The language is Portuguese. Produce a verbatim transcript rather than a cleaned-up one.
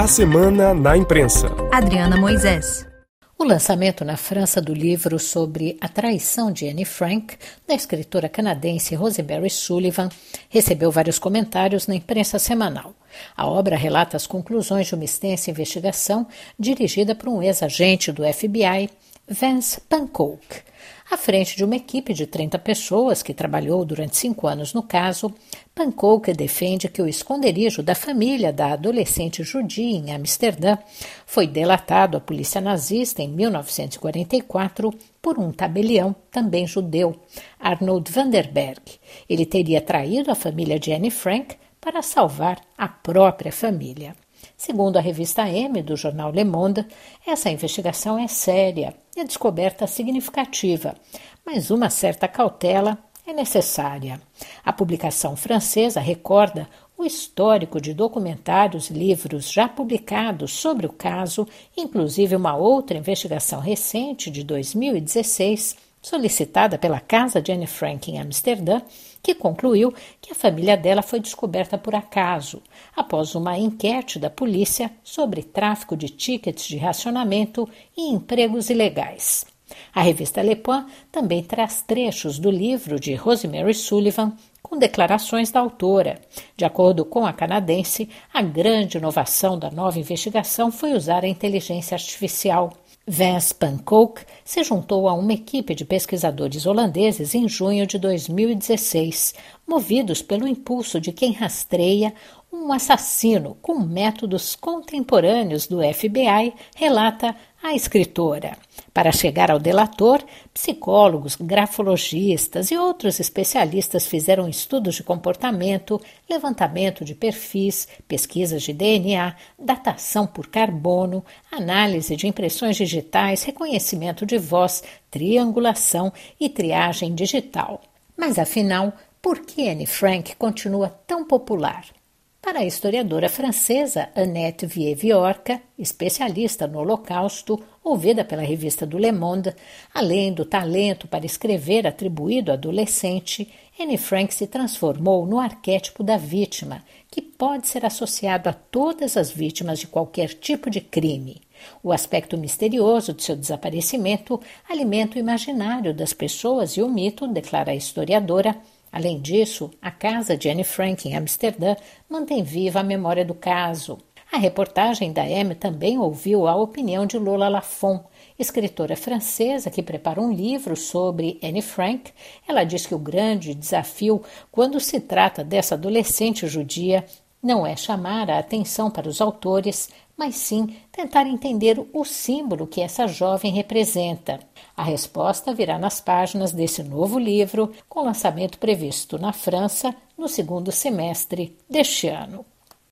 A Semana na Imprensa. Adriana Moisés. O lançamento na França do livro sobre a traição de Anne Frank, da escritora canadense Rosemary Sullivan, recebeu vários comentários na imprensa semanal. A obra relata as conclusões de uma extensa investigação dirigida por um ex-agente do F B I, Vance Pankow. À frente de uma equipe de trinta pessoas que trabalhou durante cinco anos no caso, Pankow defende que o esconderijo da família da adolescente judia em Amsterdã foi delatado à polícia nazista em mil novecentos e quarenta e quatro por um tabelião, também judeu, Arnold Vanderberg. Ele teria traído a família de Anne Frank para salvar a própria família. Segundo a revista M do jornal Le Monde, essa investigação é séria e a descoberta significativa, mas uma certa cautela é necessária. A publicação francesa recorda o histórico de documentários e livros já publicados sobre o caso, inclusive uma outra investigação recente de dois mil e dezesseis, solicitada pela casa de Anne Frank em Amsterdã, que concluiu que a família dela foi descoberta por acaso, após uma enquete da polícia sobre tráfico de tickets de racionamento e empregos ilegais. A revista Le Point também traz trechos do livro de Rosemary Sullivan com declarações da autora. De acordo com a canadense, a grande inovação da nova investigação foi usar a inteligência artificial. Vance Pankow se juntou a uma equipe de pesquisadores holandeses em junho de dois mil e dezesseis, movidos pelo impulso de quem rastreia um assassino com métodos contemporâneos do F B I, relata a escritora. Para chegar ao delator, psicólogos, grafologistas e outros especialistas fizeram estudos de comportamento, levantamento de perfis, pesquisas de D N A, datação por carbono, análise de impressões digitais, reconhecimento de voz, triangulação e triagem digital. Mas afinal, por que Anne Frank continua tão popular? Para a historiadora francesa Annette Vieux-Viorca, especialista no Holocausto, ouvida pela revista do Le Monde, além do talento para escrever atribuído à adolescente, Anne Frank se transformou no arquétipo da vítima, que pode ser associado a todas as vítimas de qualquer tipo de crime. O aspecto misterioso de seu desaparecimento alimenta o imaginário das pessoas e o mito, declara a historiadora. Além disso, a casa de Anne Frank em Amsterdã mantém viva a memória do caso. A reportagem da M também ouviu a opinião de Lola Lafont, escritora francesa que prepara um livro sobre Anne Frank. Ela diz que o grande desafio, quando se trata dessa adolescente judia, não é chamar a atenção para os autores, mas sim tentar entender o símbolo que essa jovem representa. A resposta virá nas páginas desse novo livro, com lançamento previsto na França no segundo semestre deste ano.